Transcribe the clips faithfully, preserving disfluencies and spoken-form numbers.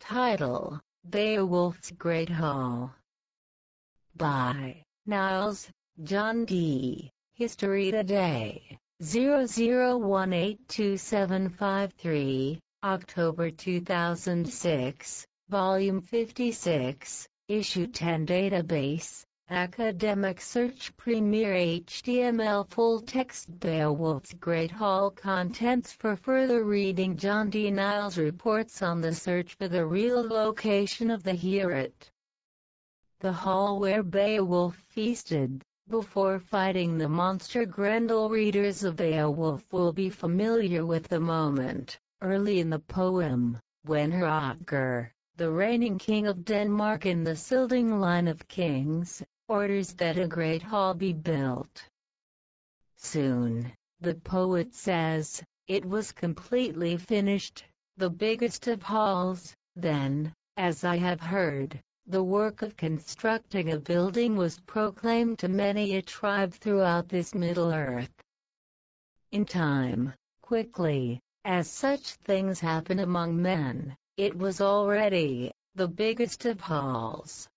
Title: Beowulf's Great Hall. By Niles, John D. History Today. zero zero one eight two seven five three, October two thousand six, Volume fifty-six, Issue ten. Database, Academic Search Premier H T M L Full Text Beowulf's Great Hall. Contents for further reading. John D. Niles reports on the search for the real location of the Heorot. The hall where Beowulf feasted before fighting the monster Grendel. Readers of Beowulf will be familiar with the moment, early in the poem, when Hrothgar, the reigning king of Denmark in the Silding line of kings, orders that a great hall be built. Soon, the poet says, it was completely finished, the biggest of halls. Then, as I have heard, the work of constructing a building was proclaimed to many a tribe throughout this Middle Earth. In time, quickly, as such things happen among men, it was already the biggest of halls.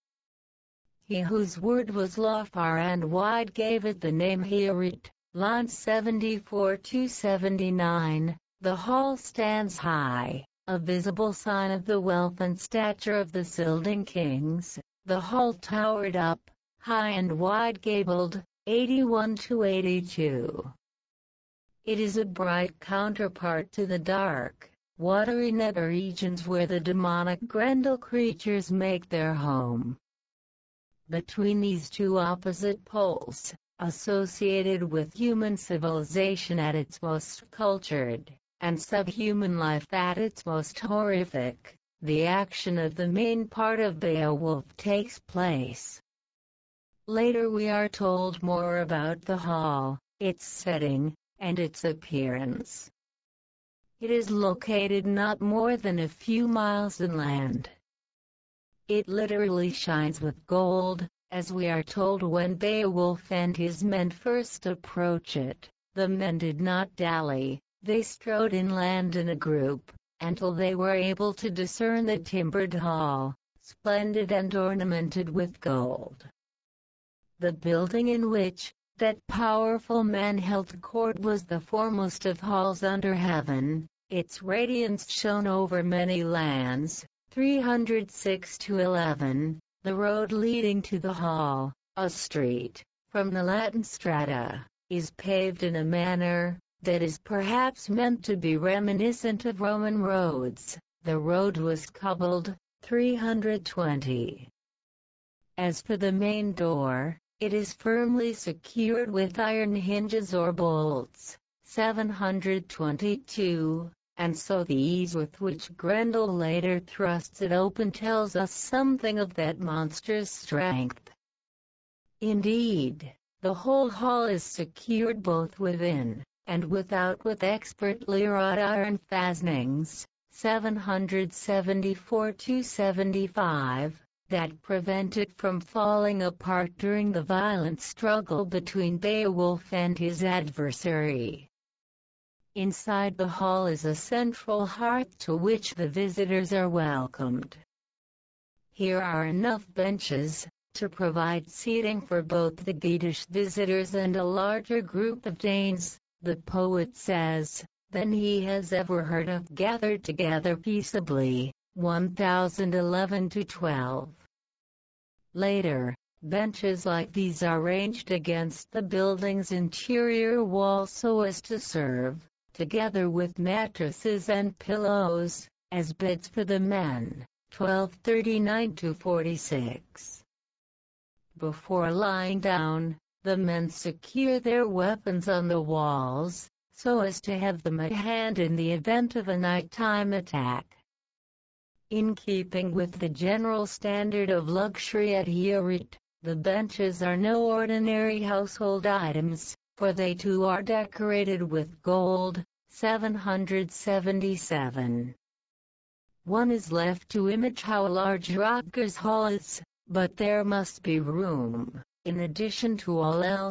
He whose word was law far and wide gave it the name Heorot. Lines seventy-four to seventy-nine. The hall stands high, a visible sign of the wealth and stature of the Silding kings. The hall towered up, high and wide-gabled, eighty-one to eighty-two. It is a bright counterpart to the dark, watery nether regions where the demonic Grendel creatures make their home. Between these two opposite poles, associated with human civilization at its most cultured, and subhuman life at its most horrific, the action of the main part of Beowulf takes place. Later we are told more about the hall, its setting, and its appearance. It is located not more than a few miles inland. It literally shines with gold, as we are told when Beowulf and his men first approach it. The men did not dally. They strode inland in a group, until they were able to discern the timbered hall, splendid and ornamented with gold. The building in which that powerful man held court was the foremost of halls under heaven. Its radiance shone over many lands. three hundred six to eleven. The road leading to the hall, a street, from the Latin strata, is paved in a manner that is perhaps meant to be reminiscent of Roman roads. The road was cobbled. three hundred twenty. As for the main door, it is firmly secured with iron hinges or bolts. seven hundred twenty-two, and so the ease with which Grendel later thrusts it open tells us something of that monster's strength. Indeed, the whole hall is secured both within and without with expertly wrought iron fastenings, seven hundred seventy-four to seventy-five, that prevent it from falling apart during the violent struggle between Beowulf and his adversary. Inside the hall is a central hearth to which the visitors are welcomed. Here are enough benches to provide seating for both the Geatish visitors and a larger group of Danes, the poet says, than he has ever heard of gathered together peaceably. one thousand eleven to twelve. Later, benches like these are ranged against the building's interior wall so as to serve, together with mattresses and pillows, as beds for the men. twelve thirty-nine to forty-six. Before lying down, the men secure their weapons on the walls, so as to have them at hand in the event of a nighttime attack. In keeping with the general standard of luxury at Heorot, the benches are no ordinary household items, for they too are decorated with gold. seven hundred seventy-seven. One is left to image how large Hrothgar's hall is, but there must be room, in addition to all else,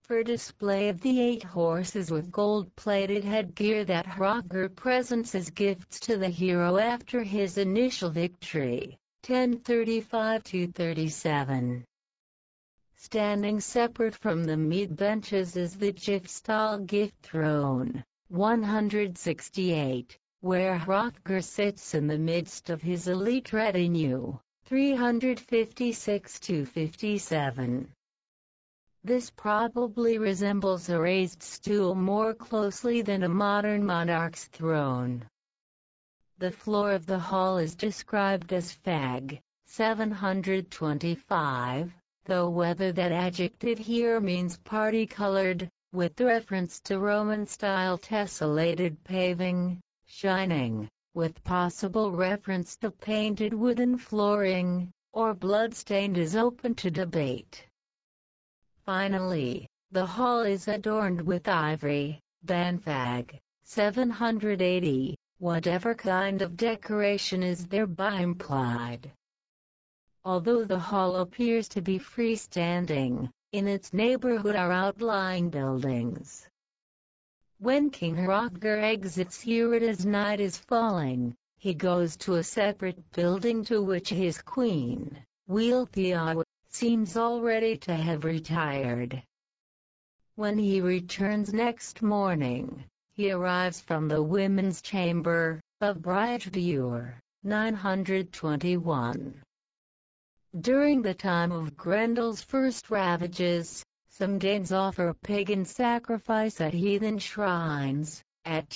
for display of the eight horses with gold-plated headgear that Hrothgar presents as gifts to the hero after his initial victory, ten thirty-five to thirty-seven. Standing separate from the mead benches is the Gifstall gift throne, one hundred sixty-eight, where Hrothgar sits in the midst of his elite retinue, three hundred fifty-six to fifty-seven. This probably resembles a raised stool more closely than a modern monarch's throne. The floor of the hall is described as fag, seven hundred twenty-five, though whether that adjective here means party-colored, with reference to Roman-style tessellated paving, shining, with possible reference to painted wooden flooring, or blood-stained is open to debate. Finally, the hall is adorned with ivory, banfag, seven hundred eighty, whatever kind of decoration is thereby implied. Although the hall appears to be freestanding, in its neighborhood are outlying buildings. When King Hrothgar exits here as night is falling, he goes to a separate building to which his queen, Wealhtheow, seems already to have retired. When he returns next morning, he arrives from the women's chamber of Bridgeviewer, nine hundred twenty-one. During the time of Grendel's first ravages, some Danes offer a pagan sacrifice at heathen shrines, at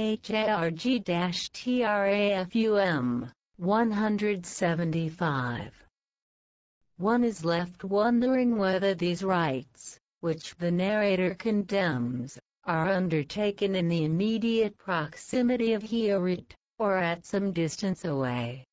Tharg-Trafum, one hundred seventy-five. One is left wondering whether these rites, which the narrator condemns, are undertaken in the immediate proximity of Heorot, or at some distance away.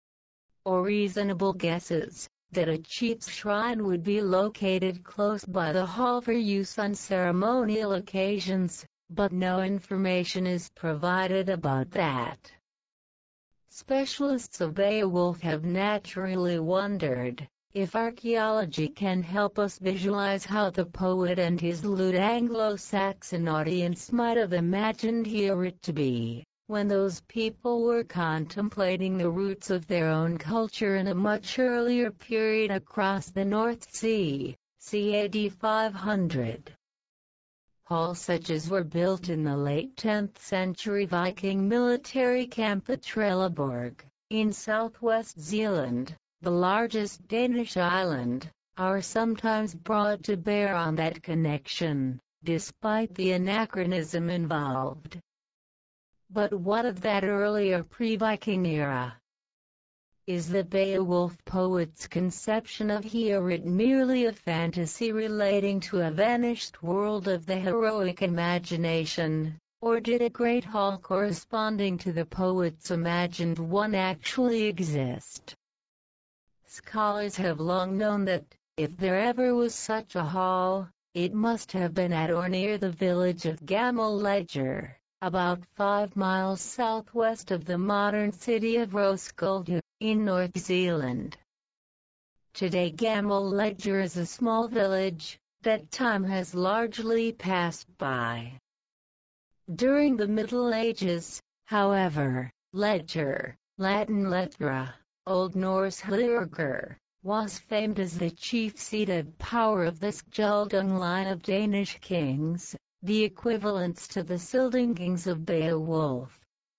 Or reasonable guesses, that a chief's shrine would be located close by the hall for use on ceremonial occasions, but no information is provided about that. Specialists of Beowulf have naturally wondered if archaeology can help us visualize how the poet and his lewd Anglo-Saxon audience might have imagined Heorot to be, when those people were contemplating the roots of their own culture in a much earlier period across the North Sea, c. A D five hundred. Halls such as were built in the late tenth century Viking military camp at Trelleborg, in southwest Zealand, the largest Danish island, are sometimes brought to bear on that connection, despite the anachronism involved. But what of that earlier pre-Viking era? Is the Beowulf poet's conception of Heorot merely a fantasy relating to a vanished world of the heroic imagination, or did a great hall corresponding to the poet's imagined one actually exist? Scholars have long known that, if there ever was such a hall, it must have been at or near the village of Gamel Ledger, about five miles southwest of the modern city of Roskilde, in North Zealand. Today Gamel Ledger is a small village, that time has largely passed by. During the Middle Ages, however, Ledger, Latin Letra, Old Norse Hlurger, was famed as the chief seated power of the Skjoldung line of Danish kings, the equivalents to the Sildingings of Beowulf.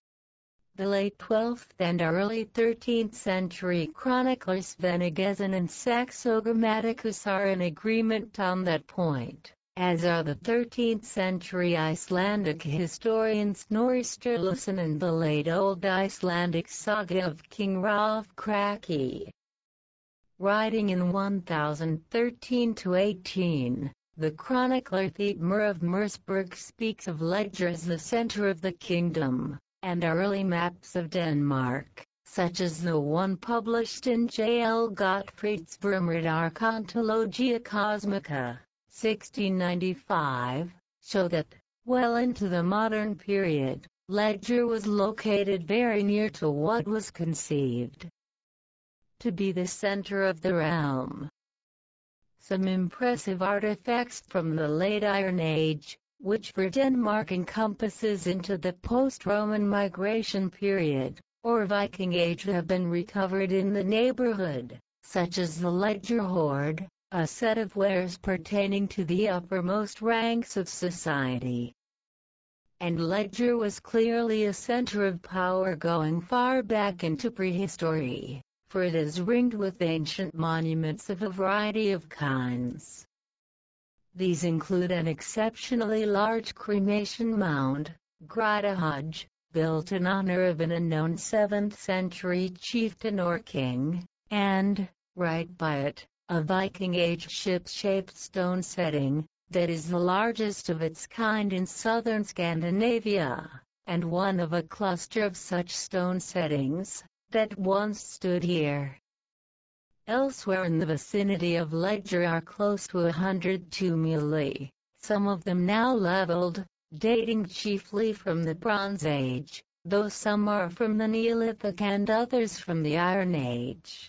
The late twelfth and early thirteenth century chronicler Svennegesson and Saxo Grammaticus are in agreement on that point, as are the thirteenth century Icelandic historian Snorri Sturluson and the late Old Icelandic saga of King Hrolf Kraki. Writing in one thousand thirteen to eighteen, the chronicler Thietmar of Mersburg speaks of Ledger as the center of the kingdom, and early maps of Denmark, such as the one published in J L Gottfried's Vermriddarkontologia Cosmica, sixteen ninety-five, show that, well into the modern period, Ledger was located very near to what was conceived to be the center of the realm. some impressive artifacts from the late Iron Age, which for Denmark encompasses into the post-Roman migration period, or Viking Age, have been recovered in the neighborhood, such as the Ledger hoard, a set of wares pertaining to the uppermost ranks of society. And Ledger was clearly a center of power going far back into prehistory, for it is ringed with ancient monuments of a variety of kinds. These include an exceptionally large cremation mound, Grotahøj, built in honor of an unknown seventh century chieftain or king, and, right by it, a Viking Age ship-shaped stone setting, that is the largest of its kind in southern Scandinavia, and one of a cluster of such stone settings, that once stood here. Elsewhere in the vicinity of Ledger are close to a hundred tumuli, some of them now leveled, dating chiefly from the Bronze Age, though some are from the Neolithic and others from the Iron Age.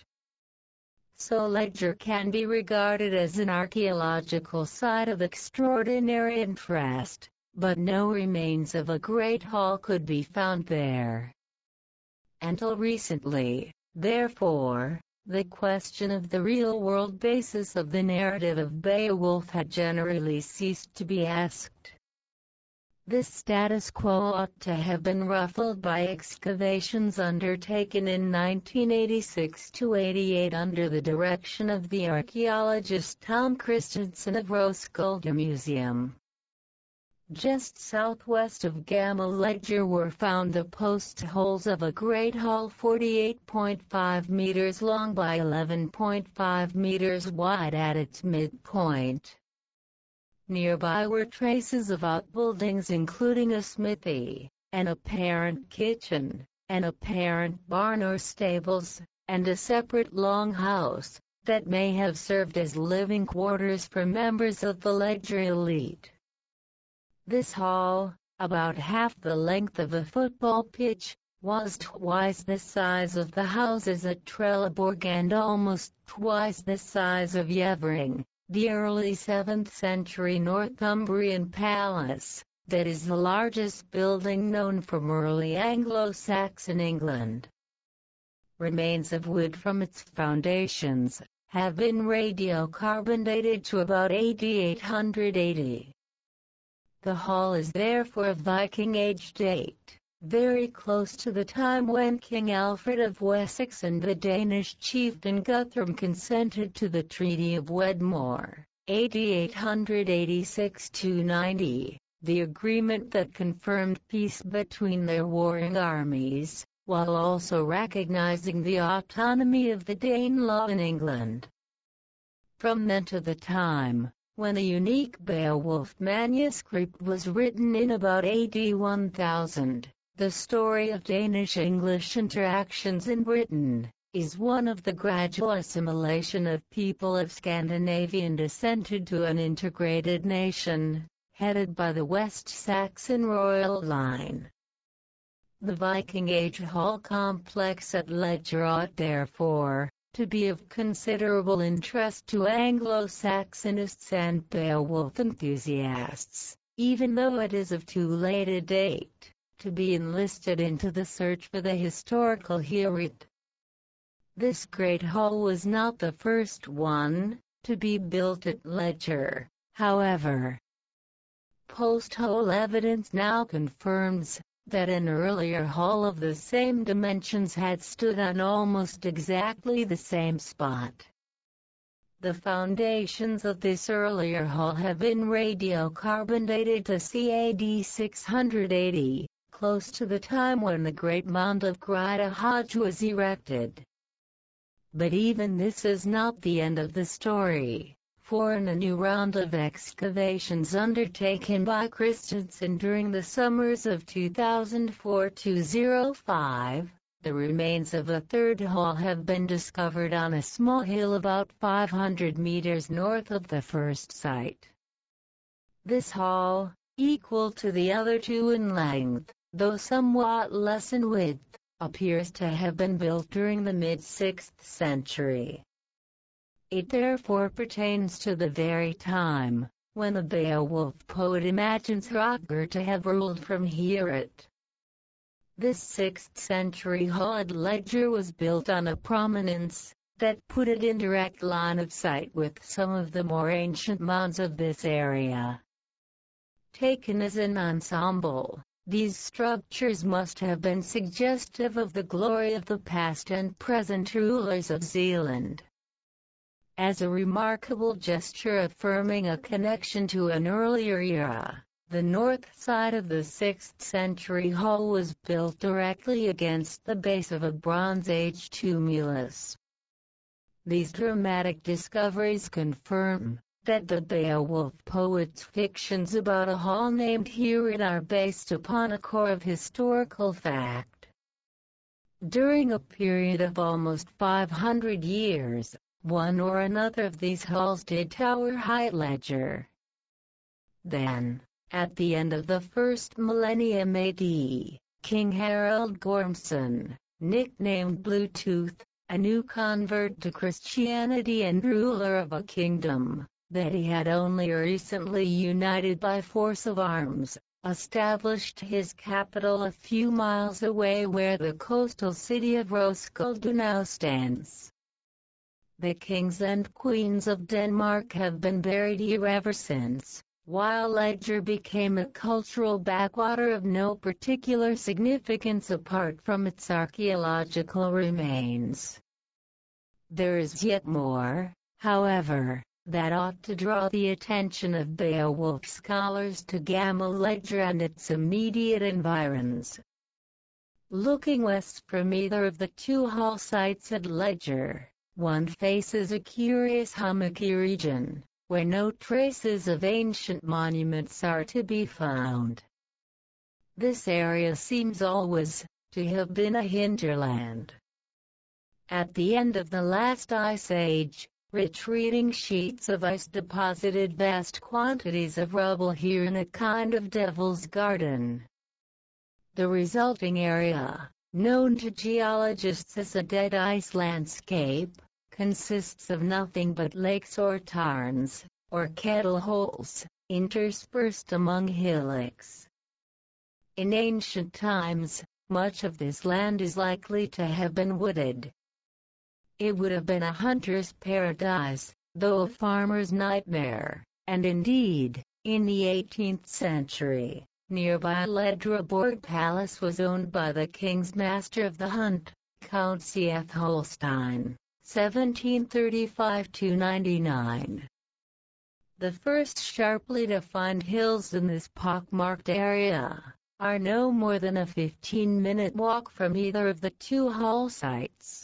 So Ledger can be regarded as an archaeological site of extraordinary interest, but no remains of a great hall could be found there. Until recently, therefore, the question of the real-world basis of the narrative of Beowulf had generally ceased to be asked. This status quo ought to have been ruffled by excavations undertaken in nineteen eighty-six to eighty-eight under the direction of the archaeologist Tom Christensen of Roskulda Museum. Just southwest of Gamma Ledger were found the post holes of a great hall forty-eight point five meters long by eleven point five meters wide at its midpoint. Nearby were traces of outbuildings including a smithy, an apparent kitchen, an apparent barn or stables, and a separate longhouse, that may have served as living quarters for members of the Ledger elite. This hall, about half the length of a football pitch, was twice the size of the houses at Trelleborg and almost twice the size of Yeavering, the early seventh century Northumbrian palace, that is the largest building known from early Anglo-Saxon England. Remains of wood from its foundations have been radiocarbon dated to about A D eight hundred eighty. The hall is therefore of Viking Age date, very close to the time when King Alfred of Wessex and the Danish chieftain Guthrum consented to the Treaty of Wedmore, A D eight eighty-six to ninety, the agreement that confirmed peace between their warring armies, while also recognizing the autonomy of the Danelaw in England. From then to the time when the unique Beowulf manuscript was written in about A D one thousand, the story of Danish-English interactions in Britain is one of the gradual assimilation of people of Scandinavian descent into an integrated nation, headed by the West Saxon royal line. The Viking Age hall complex at Ledger ought therefore to be of considerable interest to Anglo-Saxonists and Beowulf enthusiasts, even though it is of too late a date to be enlisted into the search for the historical Heorot. This great hall was not the first one to be built at Ledger, however. Post-hole evidence now confirms that an earlier hall of the same dimensions had stood on almost exactly the same spot. The foundations of this earlier hall have been radiocarbon dated to C A D six hundred eighty, close to the time when the great mound of Grotahøj was erected. But even this is not the end of the story, for in a new round of excavations undertaken by Christensen during the summers of two thousand four to two thousand five, the remains of a third hall have been discovered on a small hill about five hundred meters north of the first site. This hall, equal to the other two in length, though somewhat less in width, appears to have been built during the mid-sixth century. It therefore pertains to the very time when the Beowulf poet imagines Hrothgar to have ruled from Heorot. This sixth century hall at Ledger was built on a prominence that put it in direct line of sight with some of the more ancient mounds of this area. Taken as an ensemble, these structures must have been suggestive of the glory of the past and present rulers of Zealand. As a remarkable gesture affirming a connection to an earlier era, the north side of the sixth century hall was built directly against the base of a Bronze Age tumulus. These dramatic discoveries confirm that the Beowulf poet's fictions about a hall named Heorot are based upon a core of historical fact. During a period of almost five hundred years, one or another of these halls did tower high at Ledger. Then, at the end of the first millennium A D, King Harald Gormson, nicknamed Bluetooth, a new convert to Christianity and ruler of a kingdom that he had only recently united by force of arms, established his capital a few miles away where the coastal city of Roskilde now stands. The kings and queens of Denmark have been buried here ever since, while Ledger became a cultural backwater of no particular significance apart from its archaeological remains. There is yet more, however, that ought to draw the attention of Beowulf scholars to Gamma Ledger and its immediate environs. Looking west from either of the two hall sites at Ledger, one faces a curious hummocky region, where no traces of ancient monuments are to be found. This area seems always to have been a hinterland. At the end of the last ice age, retreating sheets of ice deposited vast quantities of rubble here in a kind of devil's garden. The resulting area, known to geologists as a dead ice landscape, consists of nothing but lakes or tarns, or kettle holes, interspersed among hillocks. In ancient times, much of this land is likely to have been wooded. It would have been a hunter's paradise, though a farmer's nightmare, and indeed, in the eighteenth century, nearby Ledreborg Palace was owned by the king's master of the hunt, Count Siethholstein. seventeen thirty-five to ninety-nine. The first sharply defined hills in this pockmarked area are no more than a fifteen-minute walk from either of the two hall sites.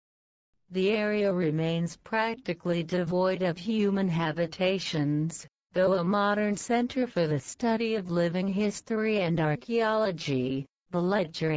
The area remains practically devoid of human habitations, though a modern center for the study of living history and archaeology, the Ledger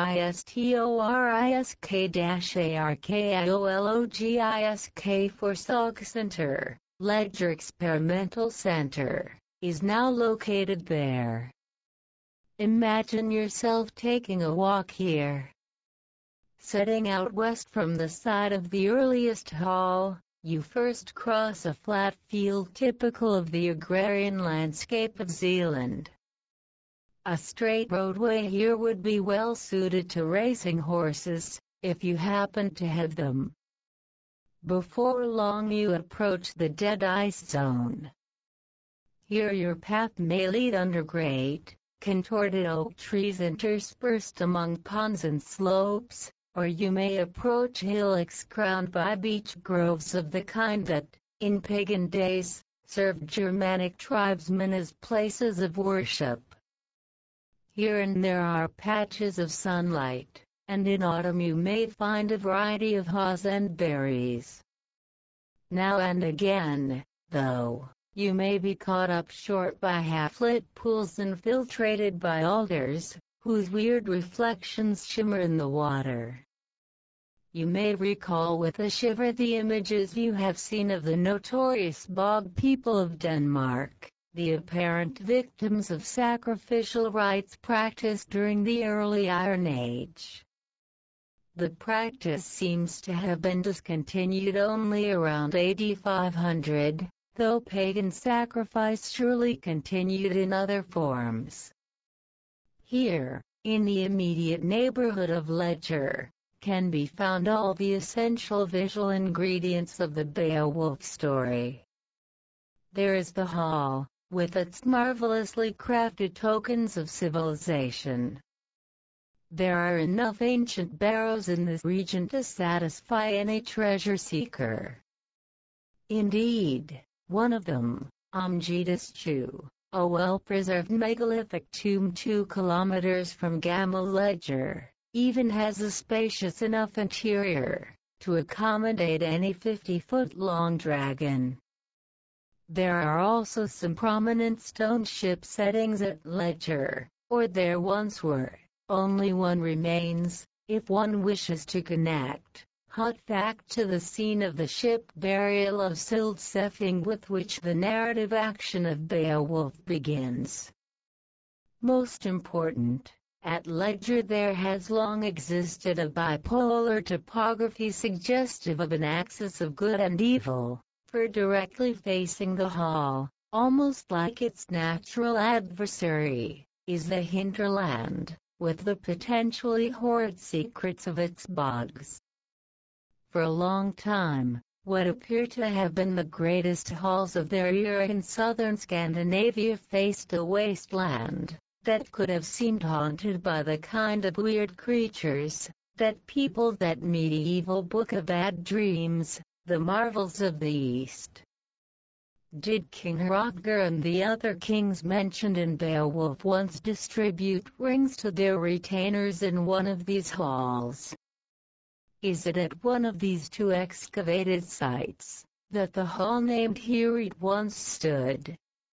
Historisk-Archaeologisk Forsøg Center, Ledger Experimental Center, is now located there. Imagine yourself taking a walk here. Setting out west from the site of the earliest hall, you first cross a flat field typical of the agrarian landscape of Zealand. A straight roadway here would be well suited to racing horses, if you happen to have them. Before long you approach the dead ice zone. Here your path may lead under great, contorted oak trees interspersed among ponds and slopes, or you may approach hillocks crowned by beech groves of the kind that, in pagan days, served Germanic tribesmen as places of worship. Here and there are patches of sunlight, and in autumn you may find a variety of haws and berries. Now and again, though, you may be caught up short by half-lit pools infiltrated by alders, whose weird reflections shimmer in the water. You may recall with a shiver the images you have seen of the notorious bog people of Denmark, the apparent victims of sacrificial rites practiced during the early Iron Age. The practice seems to have been discontinued only around A D five hundred, though pagan sacrifice surely continued in other forms. Here, in the immediate neighborhood of Ledger, can be found all the essential visual ingredients of the Beowulf story. There is the hall, with its marvelously crafted tokens of civilization. There are enough ancient barrows in this region to satisfy any treasure seeker. Indeed, one of them, Amjidus Chu, a well-preserved megalithic tomb two kilometers from Gamma Ledger, even has a spacious enough interior to accommodate any fifty-foot-long dragon. There are also some prominent stone ship settings at Ledger, or there once were. Only one remains, if one wishes to connect, hot fact to the scene of the ship burial of Sildsefing with which the narrative action of Beowulf begins. Most important, at Ledger there has long existed a bipolar topography suggestive of an axis of good and evil, for directly facing the hall, almost like its natural adversary, is the hinterland, with the potentially horrid secrets of its bogs. For a long time, what appear to have been the greatest halls of their era in southern Scandinavia faced a wasteland that could have seemed haunted by the kind of weird creatures that peopled that medieval book of bad dreams, The Marvels of the East. Did King Hrothgar and the other kings mentioned in Beowulf once distribute rings to their retainers in one of these halls? Is it at one of these two excavated sites that the hall named Heorot once stood?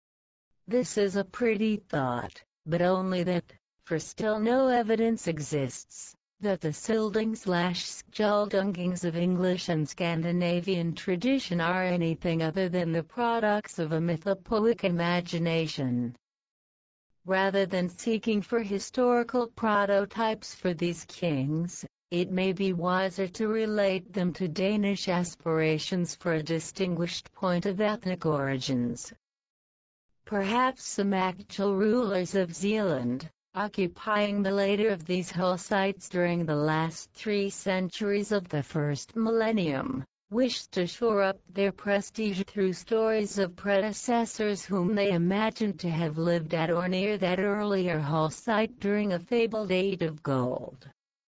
This is a pretty thought, but only that, for still no evidence exists that the Sildings/Skjoldungings of English and Scandinavian tradition are anything other than the products of a mythopoeic imagination. Rather than seeking for historical prototypes for these kings, it may be wiser to relate them to Danish aspirations for a distinguished point of ethnic origins. Perhaps some actual rulers of Zealand, occupying the later of these hall sites during the last three centuries of the first millennium, wished to shore up their prestige through stories of predecessors whom they imagined to have lived at or near that earlier hall site during a fabled age of gold.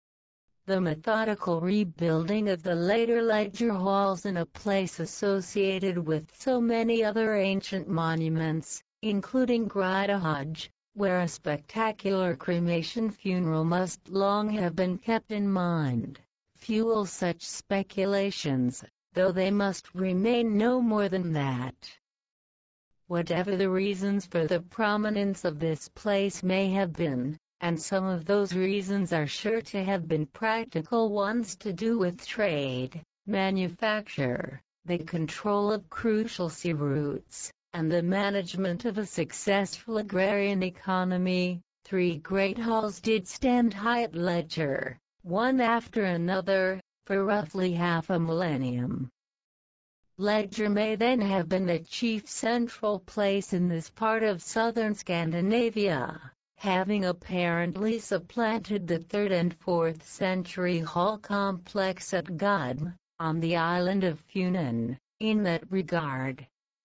The methodical rebuilding of the later Ledger halls in a place associated with so many other ancient monuments, including Grydahoj, where a spectacular cremation funeral must long have been kept in mind, fuel such speculations, though they must remain no more than that. Whatever the reasons for the prominence of this place may have been, and some of those reasons are sure to have been practical ones to do with trade, manufacture, the control of crucial sea routes, and the management of a successful agrarian economy, three great halls did stand high at Ledger, one after another, for roughly half a millennium. Ledger may then have been the chief central place in this part of southern Scandinavia, having apparently supplanted the third and fourth century hall complex at Gudm, on the island of Funen, in that regard.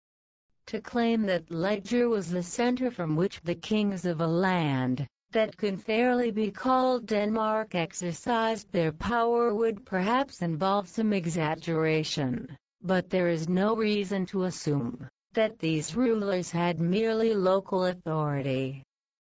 To claim that Ledger was the center from which the kings of a land that can fairly be called Denmark exercised their power would perhaps involve some exaggeration, but there is no reason to assume that these rulers had merely local authority.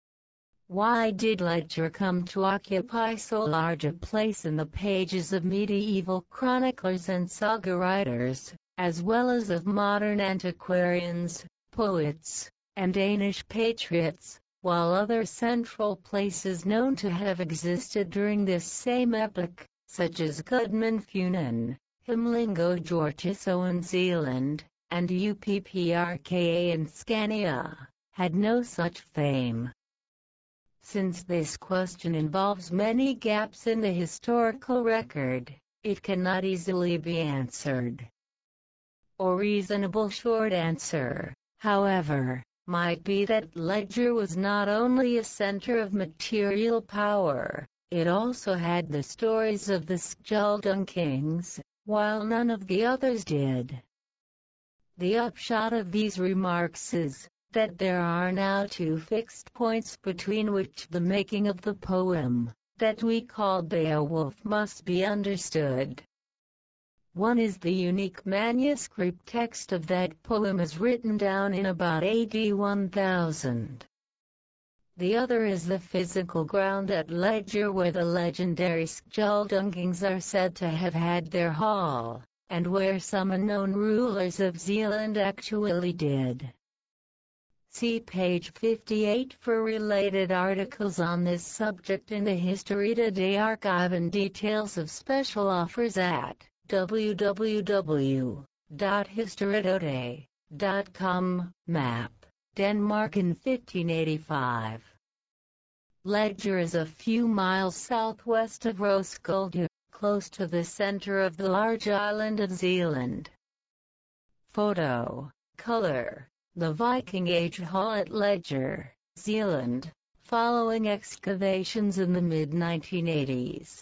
Why did Ledger come to occupy so large a place in the pages of medieval chroniclers and saga writers, as well as of modern antiquarians, poets, and Danish patriots, while other central places known to have existed during this same epoch, such as Gudmund Funen, Himlingo Jortiso in Zealand, and Upprka in Scania, had no such fame? Since this question involves many gaps in the historical record, it cannot easily be answered. A reasonable short answer, however, might be that Ledger was not only a center of material power, it also had the stories of the Skjoldung kings, while none of the others did. The upshot of these remarks is that there are now two fixed points between which the making of the poem that we call Beowulf must be understood. One is the unique manuscript text of that poem as written down in about A D one thousand. The other is the physical ground at Ledger where the legendary Skjoldung kings are said to have had their hall, and where some unknown rulers of Zealand actually did. See page fifty-eight for related articles on this subject in the History Today archive and details of special offers at w w w dot history today dot com. Map: Denmark in fifteen eighty-five. Ledger is a few miles southwest of Roskilde, close to the center of the large island of Zealand. Photo: Color: The Viking Age Hall at Ledger, Zealand, following excavations in the mid nineteen eighties.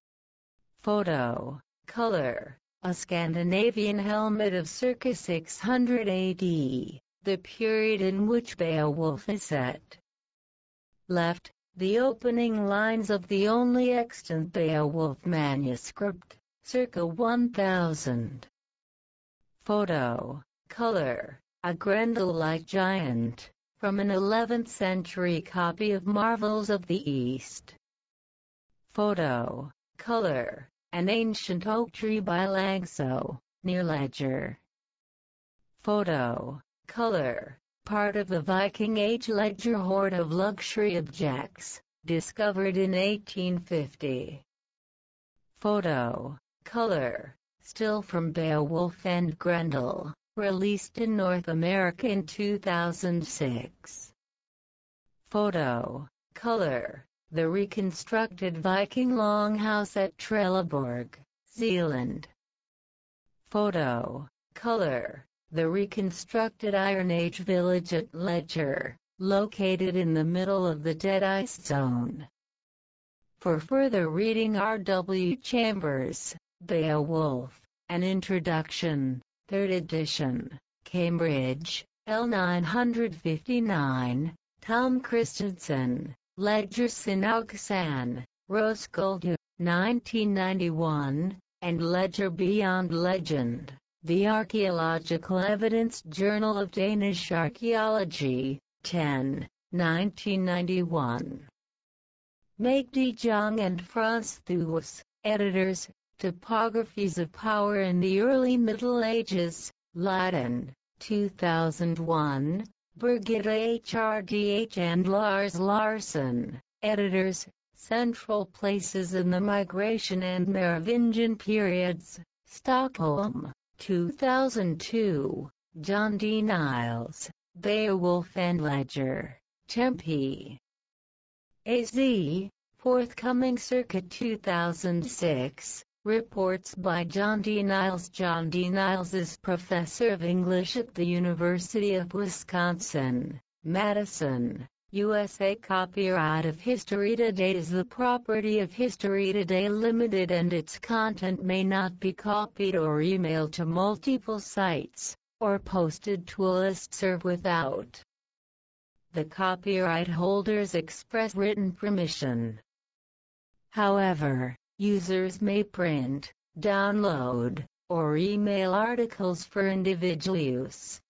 Photo: Color: A Scandinavian helmet of circa six hundred A D, the period in which Beowulf is set. Left: The opening lines of the only extant Beowulf manuscript, circa one thousand. Photo: Color: A Grendel-like giant, from an eleventh century copy of Marvels of the East. Photo: Color: An ancient oak tree by Langso, near Ledger. Photo: Color: Part of the Viking Age Ledger hoard of luxury objects, discovered in eighteen fifty. Photo: Color: Still from Beowulf and Grendel, released in North America in two thousand six. Photo: Color: The reconstructed Viking longhouse at Trelleborg, Zealand. Photo: Color: The reconstructed Iron Age village at Ledger, located in the middle of the Dead Ice Zone. For further reading R. W. Chambers, Beowulf, An Introduction, third edition, Cambridge, L nine fifty-nine, Tom Christensen, Ledger Synaugsan, Roskilde, nineteen ninety-one, and Ledger Beyond Legend, The Archaeological Evidence Journal of Danish Archaeology, ten, nineteen ninety-one. Meg de Jong and Frans Thuis, editors, Topographies of Power in the Early Middle Ages, Leiden, two thousand one, Birgitte H R D H and Lars Larsson, editors, Central Places in the Migration and Merovingian Periods, Stockholm, two thousand two, John D. Niles, Beowulf and Ledger, Tempe. A Z, forthcoming circa two thousand six, reports by John D. Niles. John D. Niles is professor of English at the University of Wisconsin, Madison, U S A. Copyright of History Today is the property of History Today Limited and its content may not be copied or emailed to multiple sites, or posted to a listserv without the copyright holders express written permission. However, users may print, download, or email articles for individual use.